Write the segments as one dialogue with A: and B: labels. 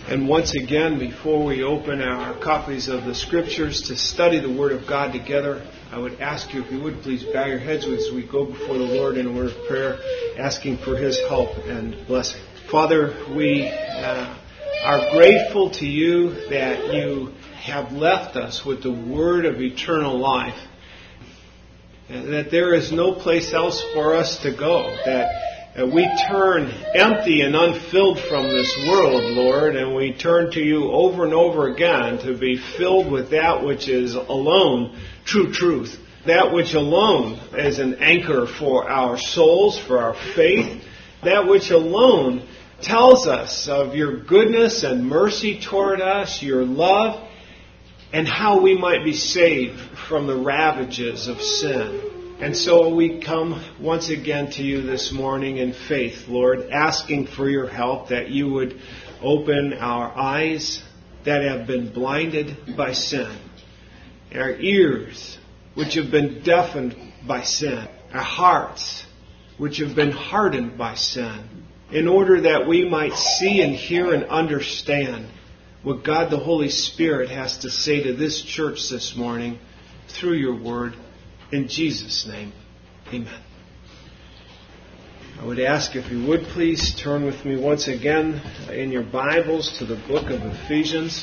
A: And once again, before we open our copies of the Scriptures to study the Word of God together, I would ask you, if you would, please bow your heads as we go before the Lord in a word of prayer, asking for His help and blessing. Father, we are grateful to you that you have left us with the Word of eternal life, and that there is no place else for us to go, that we turn empty and unfilled from this world, Lord, and we turn to you over and over again to be filled with that which is alone true truth, that which alone is an anchor for our souls, for our faith, that which alone tells us of your goodness and mercy toward us, your love, and how we might be saved from the ravages of sin. And so we come once again to you this morning in faith, Lord, asking for your help, that you would open our eyes that have been blinded by sin, our ears which have been deafened by sin, our hearts which have been hardened by sin, in order that we might see and hear and understand what God the Holy Spirit has to say to this church this morning through your word. In Jesus' name, amen. I would ask if you would please turn with me once again in your Bibles to the book of Ephesians.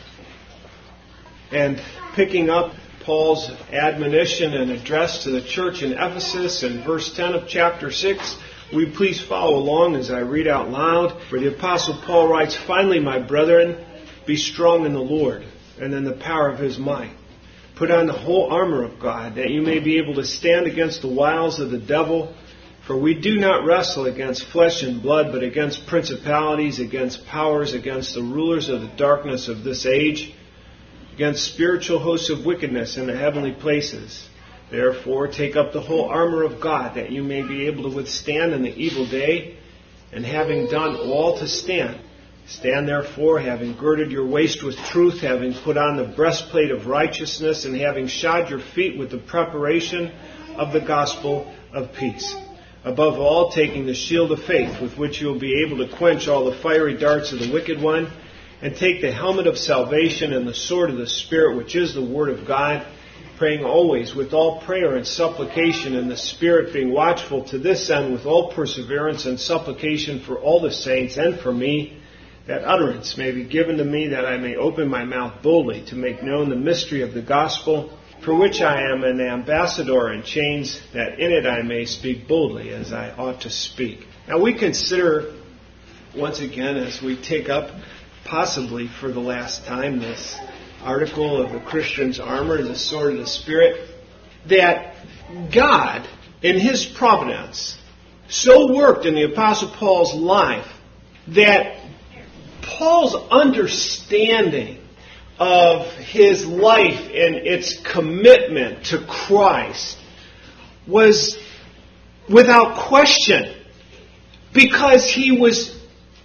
A: And picking up Paul's admonition and address to the church in Ephesus in verse 10 of chapter 6, will you please follow along as I read out loud. For the Apostle Paul writes, "Finally, my brethren, be strong in the Lord and in the power of His might. Put on the whole armor of God, that you may be able to stand against the wiles of the devil. For we do not wrestle against flesh and blood, but against principalities, against powers, against the rulers of the darkness of this age, against spiritual hosts of wickedness in the heavenly places. Therefore, take up the whole armor of God, that you may be able to withstand in the evil day, and having done all to stand. Stand therefore, having girded your waist with truth, having put on the breastplate of righteousness, and having shod your feet with the preparation of the gospel of peace. Above all, taking the shield of faith, with which you will be able to quench all the fiery darts of the wicked one, and take the helmet of salvation and the sword of the Spirit, which is the word of God, praying always with all prayer and supplication in the Spirit, being watchful to this end with all perseverance and supplication for all the saints and for me, that utterance may be given to me, that I may open my mouth boldly to make known the mystery of the gospel, for which I am an ambassador in chains, that in it I may speak boldly as I ought to speak." Now we consider, once again, as we take up, possibly for the last time, this article of the Christian's armor, the sword of the Spirit, that God, in His providence, so worked in the Apostle Paul's life that Paul's understanding of his life and its commitment to Christ was without question, because he was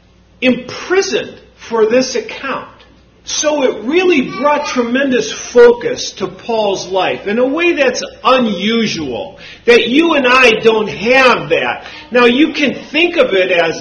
A: imprisoned for this account. So it really brought tremendous focus to Paul's life in a way that's unusual, that you and I don't have that. Now you can think of it as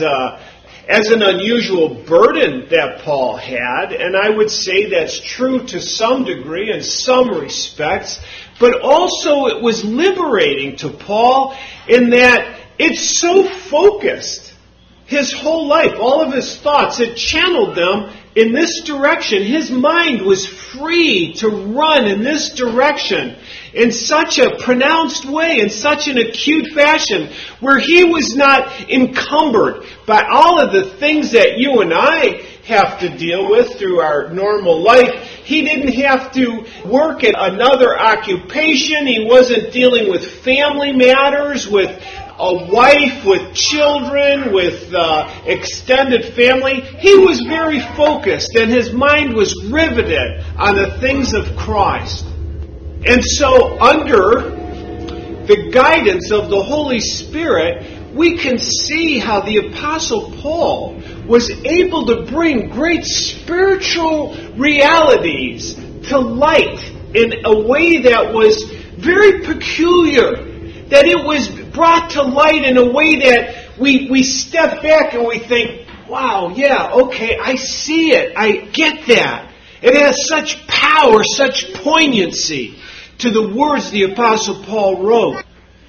A: an unusual burden that Paul had, and I would say that's true to some degree in some respects, but also it was liberating to Paul in that it's so focused. His whole life, all of his thoughts, it channeled them in this direction. His mind was free to run in this direction in such a pronounced way, in such an acute fashion, where he was not encumbered by all of the things that you and I have to deal with through our normal life. He didn't have to work at another occupation. He wasn't dealing with family matters, with a wife, with children, with extended family. He was very focused, and his mind was riveted on the things of Christ. And so, under the guidance of the Holy Spirit, we can see how the Apostle Paul was able to bring great spiritual realities to light in a way that was very peculiar, that it was brought to light in a way that we step back and we think, wow, yeah, okay, I see it. I get that. It has such power, such poignancy to the words the Apostle Paul wrote.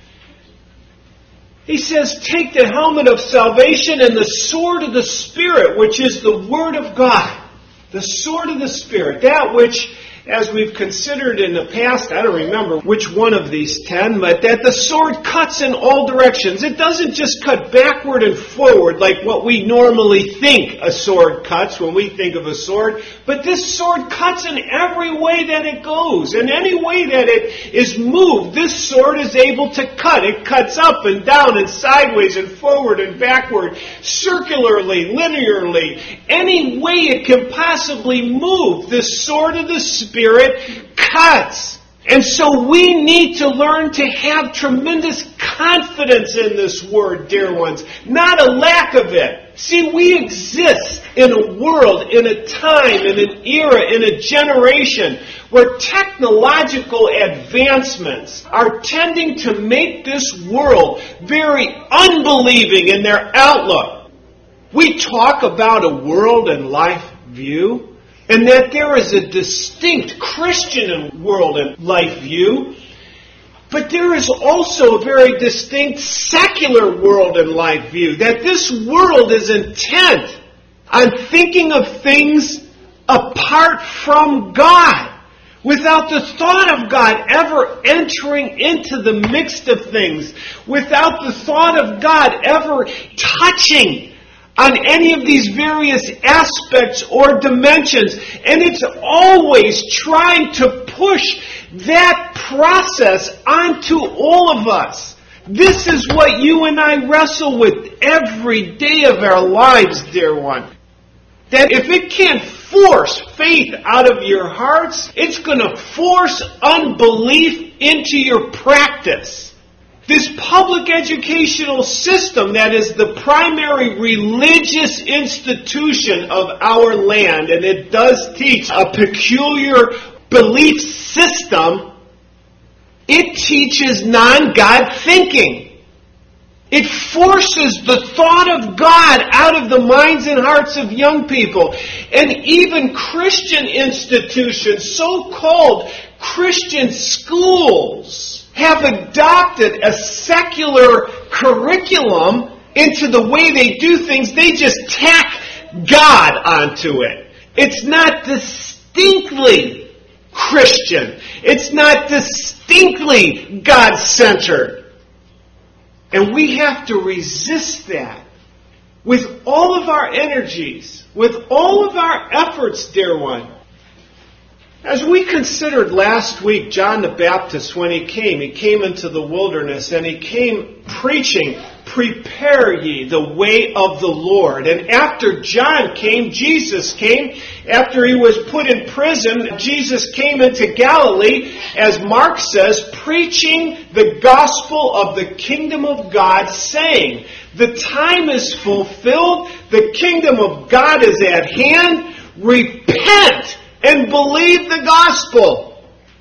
A: He says, take the helmet of salvation and the sword of the Spirit, which is the Word of God. The sword of the Spirit, that which, as we've considered in the past, I don't remember which one of these 10, but that the sword cuts in all directions. It doesn't just cut backward and forward like what we normally think a sword cuts when we think of a sword, but this sword cuts in every way that it goes. In any way that it is moved, this sword is able to cut. It cuts up and down and sideways and forward and backward, circularly, linearly, any way it can possibly move. This sword of the Spirit cuts. And so we need to learn to have tremendous confidence in this word, dear ones. Not a lack of it. See, we exist in a world, in a time, in an era, in a generation where technological advancements are tending to make this world very unbelieving in their outlook. We talk about a world and life view, and that there is a distinct Christian world and life view, but there is also a very distinct secular world and life view. That this world is intent on thinking of things apart from God, without the thought of God ever entering into the mix of things, without the thought of God ever touching on any of these various aspects or dimensions. And it's always trying to push that process onto all of us. This is what you and I wrestle with every day of our lives, dear one. That if it can't force faith out of your hearts, it's going to force unbelief into your practice. This public educational system that is the primary religious institution of our land, and it does teach a peculiar belief system, it teaches non-God thinking. It forces the thought of God out of the minds and hearts of young people. And even Christian institutions, so-called Christian schools, have adopted a secular curriculum into the way they do things. They just tack God onto it. It's not distinctly Christian. It's not distinctly God-centered. And we have to resist that with all of our energies, with all of our efforts, dear one. As we considered last week, John the Baptist, when he came into the wilderness and he came preaching, prepare ye the way of the Lord. And after John came, Jesus came. After he was put in prison, Jesus came into Galilee, as Mark says, preaching the gospel of the kingdom of God, saying, the time is fulfilled, the kingdom of God is at hand, repent and believe the gospel.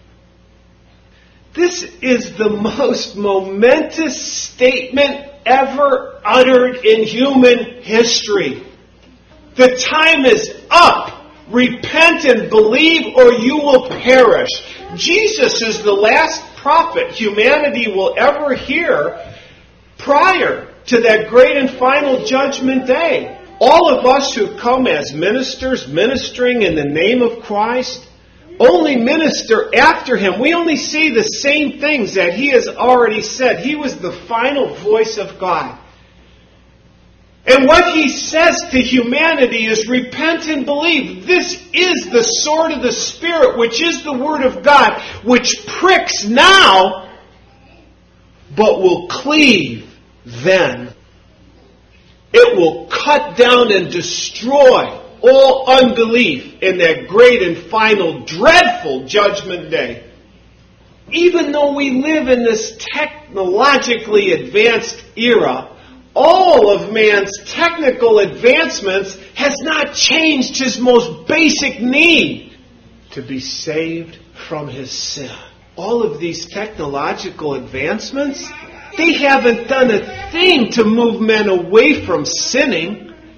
A: This is the most momentous statement ever uttered in human history. The time is up. Repent and believe or you will perish. Jesus is the last prophet humanity will ever hear prior to that great and final judgment day. All of us who come as ministers, ministering in the name of Christ, only minister after Him. We only see the same things that He has already said. He was the final voice of God. And what He says to humanity is repent and believe. This is the sword of the Spirit, which is the Word of God, which pricks now, but will cleave then. It will cut down and destroy all unbelief in that great and final, dreadful judgment day. Even though we live in this technologically advanced era, all of man's technical advancements has not changed his most basic need, to be saved from his sin. All of these technological advancements, they haven't done a thing to move men away from sinning.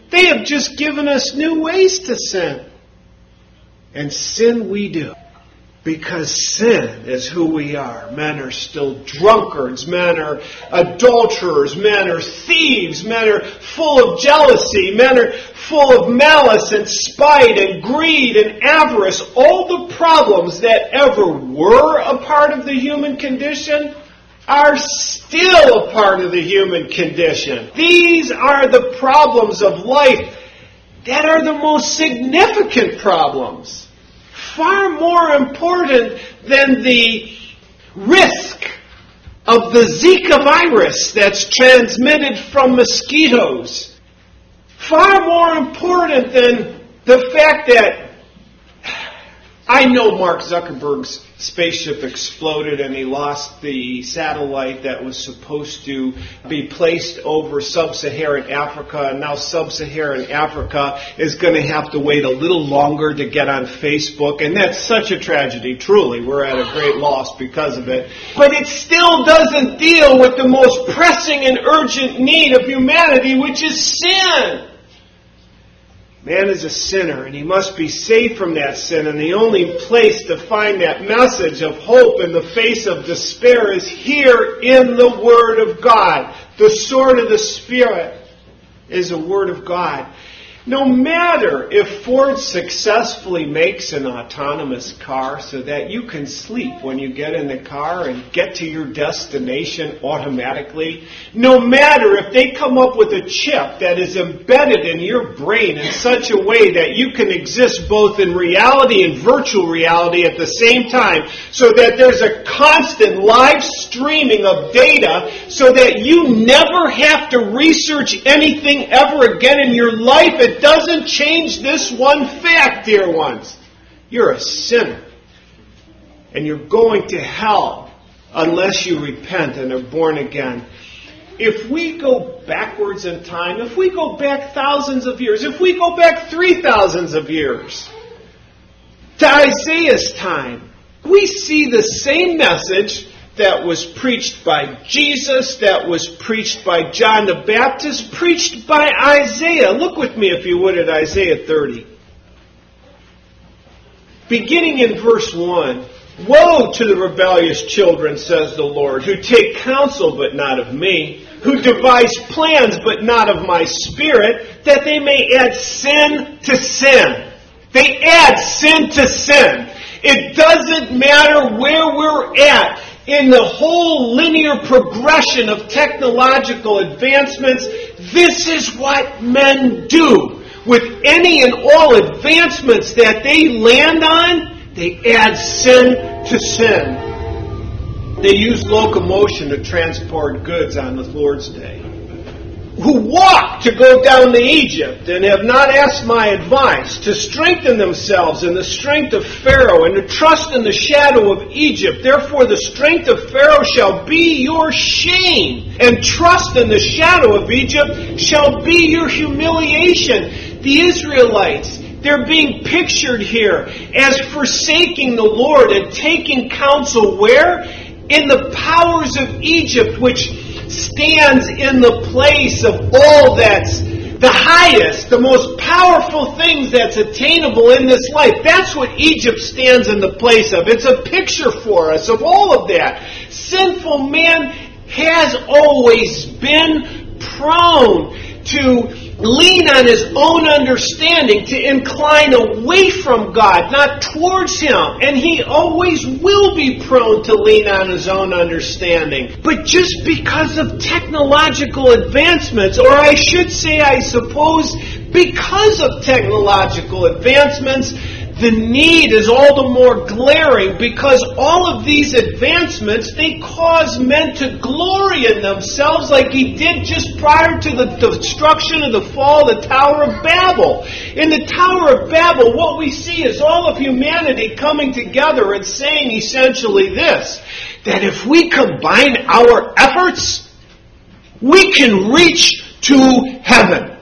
A: They have just given us new ways to sin. And sin we do. Because sin is who we are. Men are still drunkards. Men are adulterers. Men are thieves. Men are full of jealousy. Men are full of malice and spite and greed and avarice. All the problems that ever were a part of the human condition are still a part of the human condition. These are the problems of life that are the most significant problems. Far more important than the risk of the Zika virus that's transmitted from mosquitoes. Far more important than the fact that I know Mark Zuckerberg's spaceship exploded and he lost the satellite that was supposed to be placed over sub-Saharan Africa, and now sub-Saharan Africa is going to have to wait a little longer to get on Facebook, and that's such a tragedy, truly. We're at a great loss because of it. But it still doesn't deal with the most pressing and urgent need of humanity, which is sin. Man is a sinner, and he must be saved from that sin. And the only place to find that message of hope in the face of despair is here in the Word of God. The sword of the Spirit is the Word of God. No matter if Ford successfully makes an autonomous car so that you can sleep when you get in the car and get to your destination automatically, no matter if they come up with a chip that is embedded in your brain in such a way that you can exist both in reality and virtual reality at the same time, so that there's a constant live streaming of data so that you never have to research anything ever again in your life, it doesn't change this one fact, dear ones. You're a sinner. And you're going to hell unless you repent and are born again. If we go backwards in time, if we go back thousands of years, if we go back 3,000 of years to Isaiah's time, we see the same message that was preached by Jesus, that was preached by John the Baptist, preached by Isaiah. Look with me, if you would, at Isaiah 30. Beginning in verse 1, "Woe to the rebellious children, says the Lord, who take counsel but not of me, who devise plans but not of my spirit, that they may add sin to sin." They add sin to sin. It doesn't matter where we're at in the whole linear progression of technological advancements. This is what men do. With any and all advancements that they land on, they add sin to sin. They use locomotion to transport goods on the Lord's Day. Who walk to go down to Egypt and have not asked my advice, to strengthen themselves in the strength of Pharaoh and to trust in the shadow of Egypt. Therefore the strength of Pharaoh shall be your shame, and trust in the shadow of Egypt shall be your humiliation. The Israelites, they're being pictured here as forsaking the Lord and taking counsel where? In the powers of Egypt, which stands in the place of all that's the highest, the most powerful things that's attainable in this life. That's what Egypt stands in the place of. It's a picture for us of all of that. Sinful man has always been prone to lean on his own understanding, to incline away from God, not towards Him. And he always will be prone to lean on his own understanding. But just because of technological advancements, or I should say, I suppose, because of technological advancements, the need is all the more glaring, because all of these advancements, they cause men to glory in themselves like he did just prior to the destruction of the fall of the Tower of Babel. In the Tower of Babel, what we see is all of humanity coming together and saying essentially this, that if we combine our efforts, we can reach to heaven.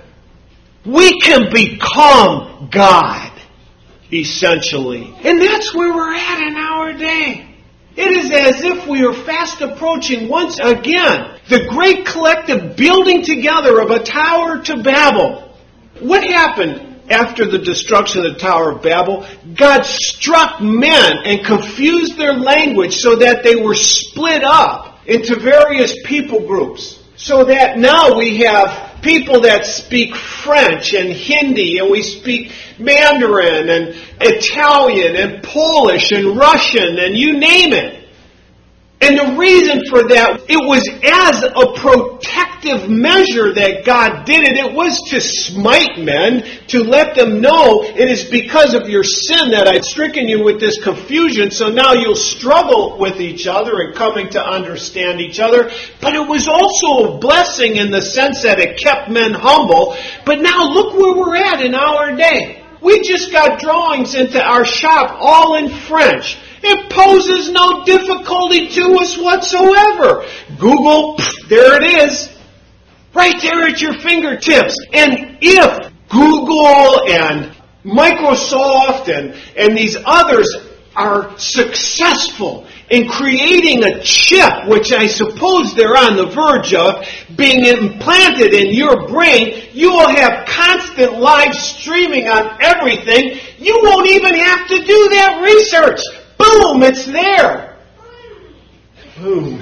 A: We can become God. Essentially. And that's where we're at in our day. It is as if we are fast approaching once again the great collective building together of a tower to Babel. What happened after the destruction of the Tower of Babel? God struck men and confused their language so that they were split up into various people groups. So that now we have people that speak French and Hindi, and we speak Mandarin and Italian and Polish and Russian and you name it. And the reason for that, it was as a protective measure that God did it. It was to smite men, to let them know it is because of your sin that I've stricken you with this confusion, so now you'll struggle with each other and coming to understand each other. But it was also a blessing in the sense that it kept men humble. But now look where we're at in our day. We just got drawings into our shop all in French. It poses no difficulty to us whatsoever. Google, there it is. Right there at your fingertips. And if Google and Microsoft and these others are successful in creating a chip, which I suppose they're on the verge of, being implanted in your brain, you will have constant live streaming on everything. You won't even have to do that research. Boom, it's there. Boom.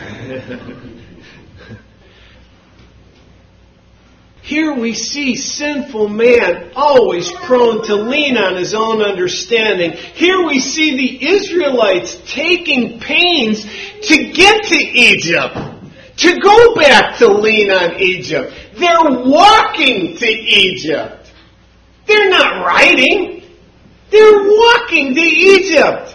A: Here we see sinful man always prone to lean on his own understanding. Here we see the Israelites taking pains to get to Egypt, to go back to lean on Egypt. They're walking to Egypt. They're not riding. They're walking to Egypt.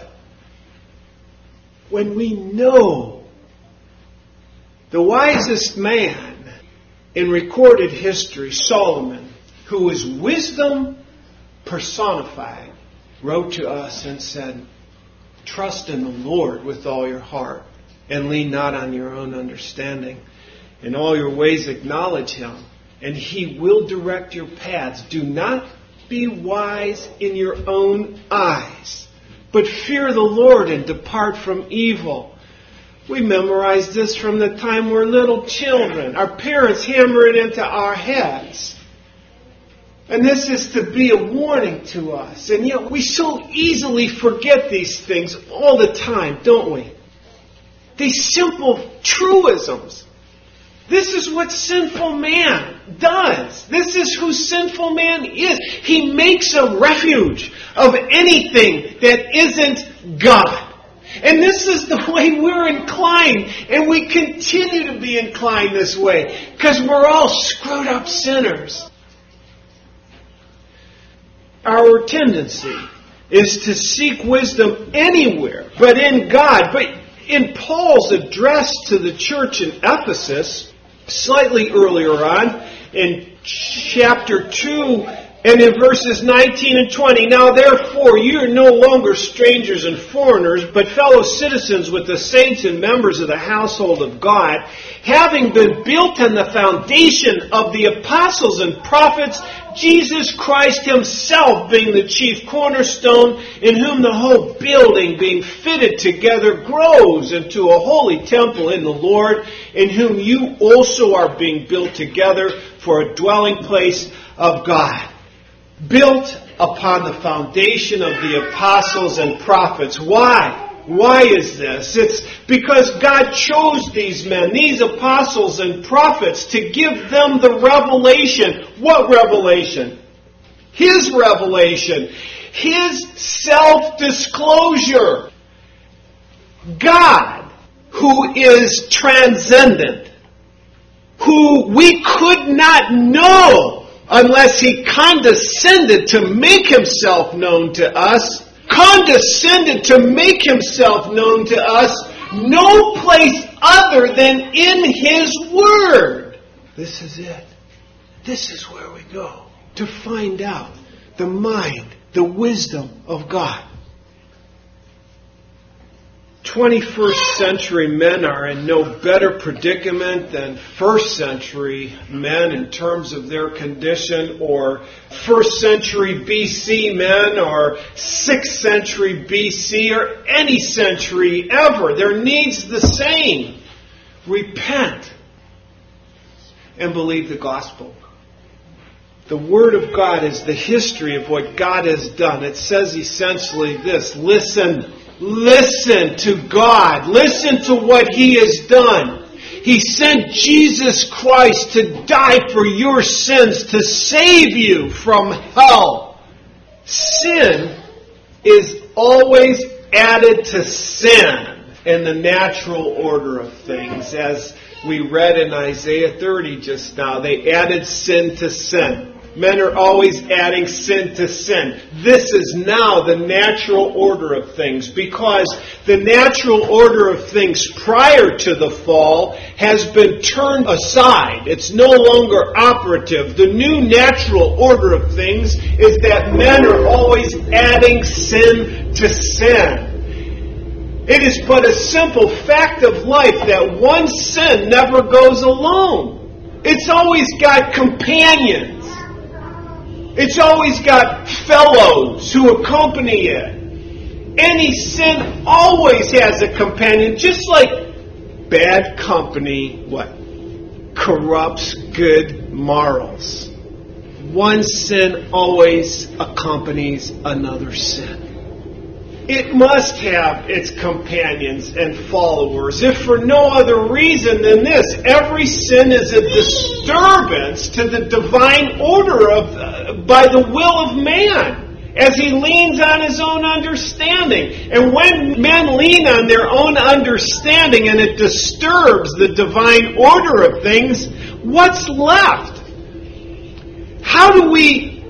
A: When we know the wisest man in recorded history, Solomon, who was wisdom personified, wrote to us and said, trust in the Lord with all your heart and lean not on your own understanding. In all your ways acknowledge Him, and He will direct your paths. Do not be wise in your own eyes, but fear the Lord and depart from evil. We memorized this from the time we're little children. Our parents hammer it into our heads. And this is to be a warning to us. And yet we so easily forget these things all the time, don't we? These simple truisms. This is what sinful man does. This is who sinful man is. He makes a refuge of anything that isn't God. And this is the way we're inclined. And we continue to be inclined this way. Because we're all screwed up sinners. Our tendency is to seek wisdom anywhere but in God. But in Paul's address to the church in Ephesus, slightly earlier on, in chapter 2, and in verses 19 and 20, now therefore you are no longer strangers and foreigners, but fellow citizens with the saints and members of the household of God, having been built on the foundation of the apostles and prophets, Jesus Christ Himself being the chief cornerstone, in whom the whole building being fitted together grows into a holy temple in the Lord, in whom you also are being built together for a dwelling place of God. Built upon the foundation of the apostles and prophets. Why? Why is this? It's because God chose these men, these apostles and prophets, to give them the revelation. What revelation? His revelation. His self-disclosure. God, who is transcendent, who we could not know unless He condescended to make Himself known to us, condescended to make Himself known to us, no place other than in His Word. This is it. This is where we go to find out the mind, the wisdom of God. 21st century men are in no better predicament than first century men in terms of their condition, or first century BC men, or 6th century BC, or any century ever. Their needs the same. Repent and believe the gospel. The Word of God is the history of what God has done. It says essentially this: listen to God. Listen to what He has done. He sent Jesus Christ to die for your sins, to save you from hell. Sin is always added to sin in the natural order of things. As we read in Isaiah 30 just now, they added sin to sin. Men are always adding sin to sin. This is now the natural order of things, because the natural order of things prior to the fall has been turned aside. It's no longer operative. The new natural order of things is that men are always adding sin to sin. It is but a simple fact of life that one sin never goes alone. It's always got companions. It's always got fellows who accompany it. Any sin always has a companion, just like bad company, corrupts good morals. One sin always accompanies another sin. It must have its companions and followers, if for no other reason than this: every sin is a disturbance to the divine order by the will of man, as he leans on his own understanding. And when men lean on their own understanding and it disturbs the divine order of things, what's left? How do we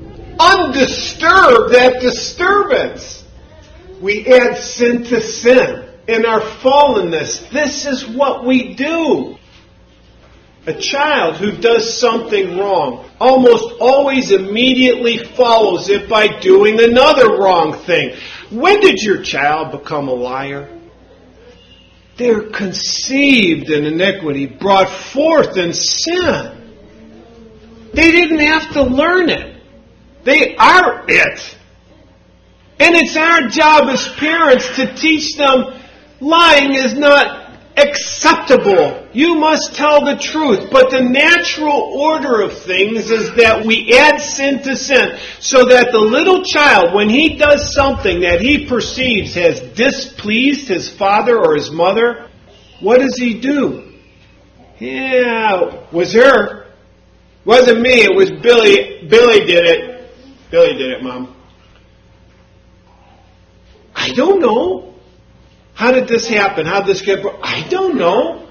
A: undisturb that disturbance? We add sin to sin in our fallenness. This is what we do. A child who does something wrong almost always immediately follows it by doing another wrong thing. When did your child become a liar? They're conceived in iniquity, brought forth in sin. They didn't have to learn it. They are it. And it's our job as parents to teach them lying is not acceptable. You must tell the truth. But the natural order of things is that we add sin to sin, so that the little child, when he does something that he perceives has displeased his father or his mother, what does he do? Yeah, it was her. It wasn't me, it was Billy. Billy did it. Billy did it, Mom. I don't know. How did this happen? How did this get... I don't know.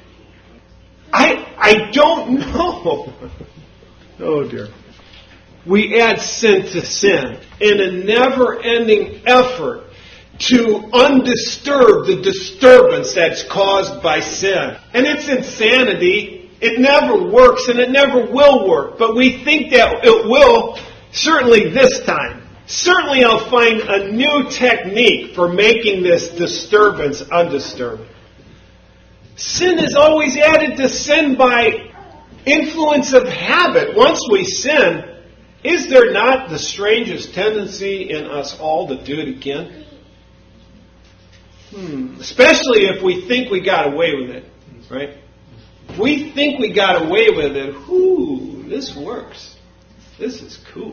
A: I don't know. Oh, dear. We add sin to sin in a never-ending effort to undisturb the disturbance that's caused by sin. And it's insanity. It never works and it never will work. But we think that it will, certainly this time. Certainly I'll find a new technique for making this disturbance undisturbed. Sin is always added to sin by influence of habit. Once we sin, is there not the strangest tendency in us all to do it again? Especially if we think we got away with it, right? If we think we got away with it, this works. This is cool.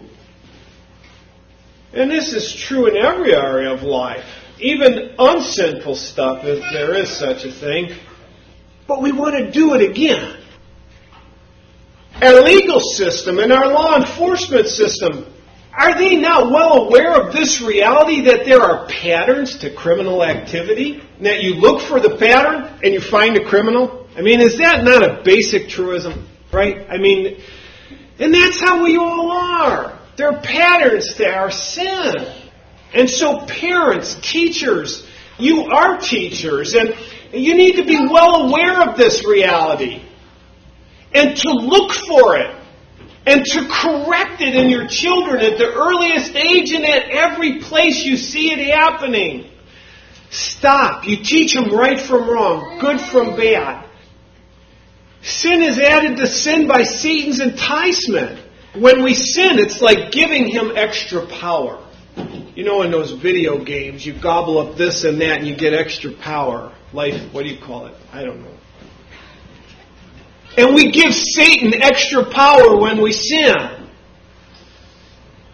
A: And this is true in every area of life. Even unsinful stuff, if there is such a thing. But we want to do it again. Our legal system and our law enforcement system, are they not well aware of this reality that there are patterns to criminal activity? And that you look for the pattern and you find a criminal? I mean, is that not a basic truism? Right? I mean, and that's how we all are. There are patterns to our sin. And so parents, teachers, you are teachers, and you need to be well aware of this reality. And to look for it. And to correct it in your children at the earliest age and at every place you see it happening. Stop. You teach them right from wrong, good from bad. Sin is added to sin by Satan's enticement. When we sin, it's like giving him extra power. You know, in those video games, you gobble up this and that and you get extra power. Life, what do you call it? I don't know. And we give Satan extra power when we sin.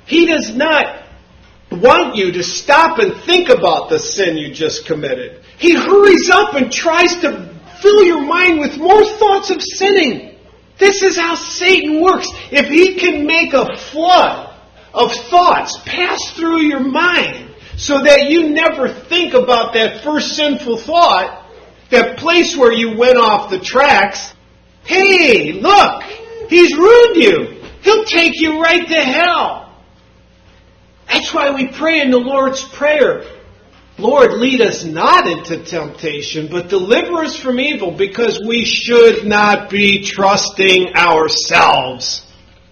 A: He does not want you to stop and think about the sin you just committed. He hurries up and tries to fill your mind with more thoughts of sinning. This is how Satan works. If he can make a flood of thoughts pass through your mind so that you never think about that first sinful thought, that place where you went off the tracks, hey, look, he's ruined you. He'll take you right to hell. That's why we pray in the Lord's Prayer, Lord, lead us not into temptation, but deliver us from evil, because we should not be trusting ourselves.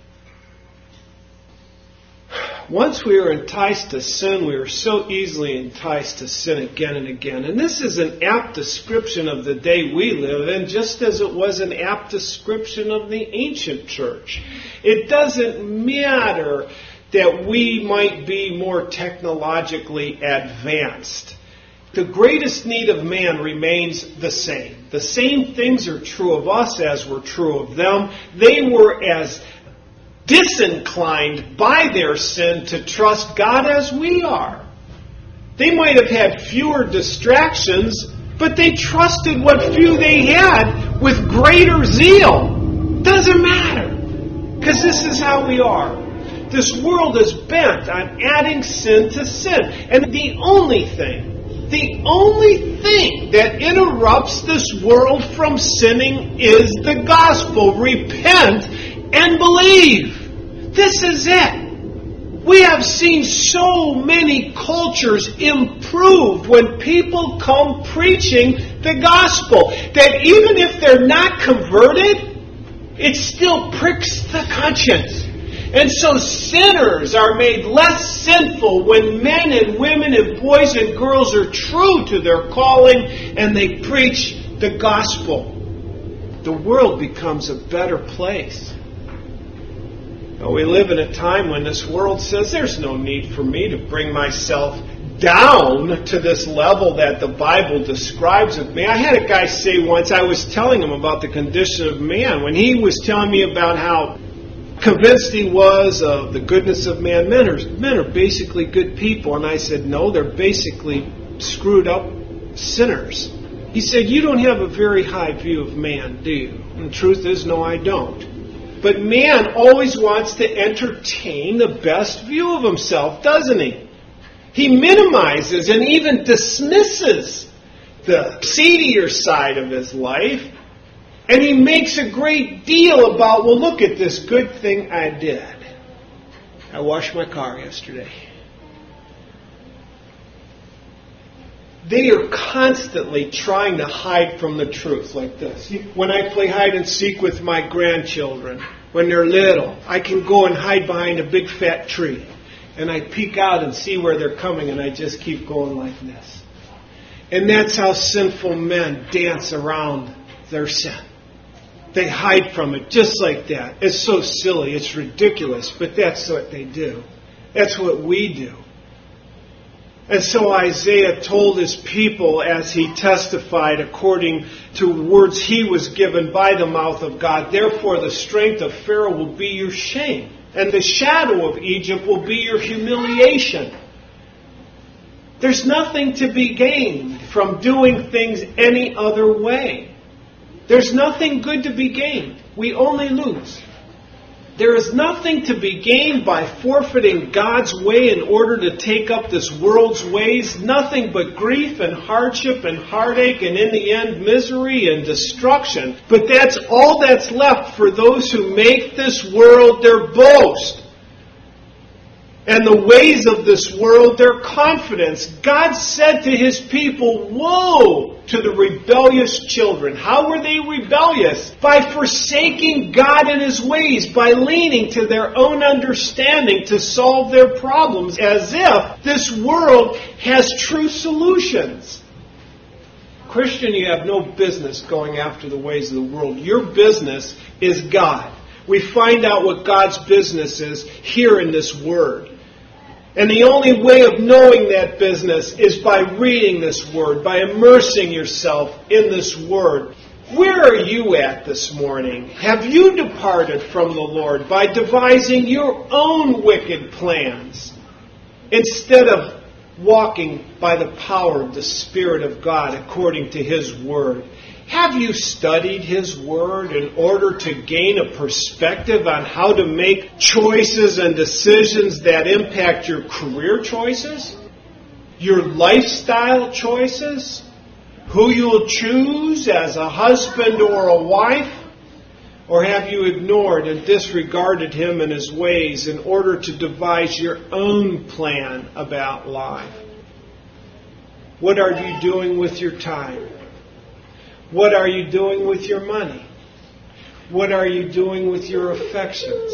A: Once we are enticed to sin, we are so easily enticed to sin again and again. And this is an apt description of the day we live in, just as it was an apt description of the ancient church. It doesn't matter that we might be more technologically advanced. The greatest need of man remains the same. The same things are true of us as were true of them. They were as disinclined by their sin to trust God as we are. They might have had fewer distractions, but they trusted what few they had with greater zeal. Doesn't matter, because this is how we are. This world is bent on adding sin to sin. And the only thing that interrupts this world from sinning is the gospel. Repent and believe. This is it. We have seen so many cultures improved when people come preaching the gospel, that even if they're not converted, it still pricks the conscience. And so sinners are made less sinful when men and women and boys and girls are true to their calling and they preach the gospel. The world becomes a better place. Now, we live in a time when this world says there's no need for me to bring myself down to this level that the Bible describes of me. I had a guy say once, I was telling him about the condition of man, when he was telling me about how convinced he was of the goodness of man. Men are basically good people. And I said, no, they're basically screwed up sinners. He said, you don't have a very high view of man, do you? And the truth is, no, I don't. But man always wants to entertain the best view of himself, doesn't he? He minimizes and even dismisses the seedier side of his life. And he makes a great deal about, well, look at this good thing I did. I washed my car yesterday. They are constantly trying to hide from the truth like this. When I play hide and seek with my grandchildren, when they're little, I can go and hide behind a big fat tree. And I peek out and see where they're coming, and I just keep going like this. And that's how sinful men dance around their sin. They hide from it just like that. It's so silly, it's ridiculous, but that's what they do. That's what we do. And so Isaiah told his people as he testified according to words he was given by the mouth of God, therefore the strength of Pharaoh will be your shame, and the shadow of Egypt will be your humiliation. There's nothing to be gained from doing things any other way. There's nothing good to be gained. We only lose. There is nothing to be gained by forfeiting God's way in order to take up this world's ways. Nothing but grief and hardship and heartache and in the end misery and destruction. But that's all that's left for those who make this world their boast. And the ways of this world, their confidence. God said to His people, woe to the rebellious children. How were they rebellious? By forsaking God and His ways, by leaning to their own understanding to solve their problems, as if this world has true solutions. Christian, you have no business going after the ways of the world. Your business is God. We find out what God's business is here in this Word. And the only way of knowing that business is by reading this Word, by immersing yourself in this Word. Where are you at this morning? Have you departed from the Lord by devising your own wicked plans instead of walking by the power of the Spirit of God according to His Word? Have you studied His Word in order to gain a perspective on how to make choices and decisions that impact your career choices? Your lifestyle choices? Who you'll choose as a husband or a wife? Or have you ignored and disregarded Him and His ways in order to devise your own plan about life? What are you doing with your time? What are you doing with your money? What are you doing with your affections?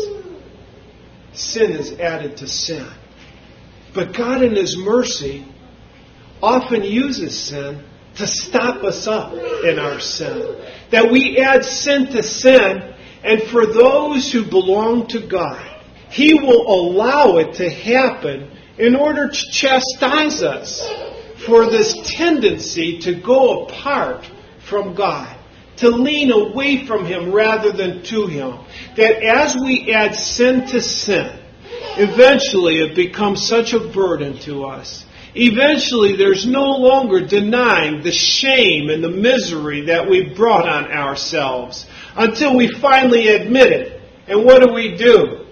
A: Sin is added to sin. But God in His mercy often uses sin to stop us up in our sin. That we add sin to sin, and for those who belong to God, He will allow it to happen in order to chastise us for this tendency to go apart from God, to lean away from Him rather than to Him. That as we add sin to sin, eventually it becomes such a burden to us. Eventually there's no longer denying the shame and the misery that we've brought on ourselves until we finally admit it. And what do?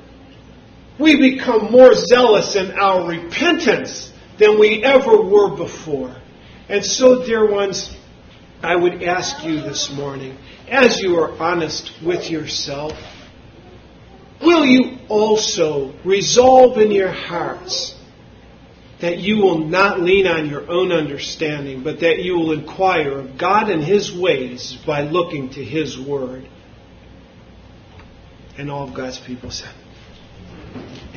A: We become more zealous in our repentance than we ever were before. And so, dear ones, I would ask you this morning, as you are honest with yourself, will you also resolve in your hearts that you will not lean on your own understanding, but that you will inquire of God and His ways by looking to His Word? And all of God's people said,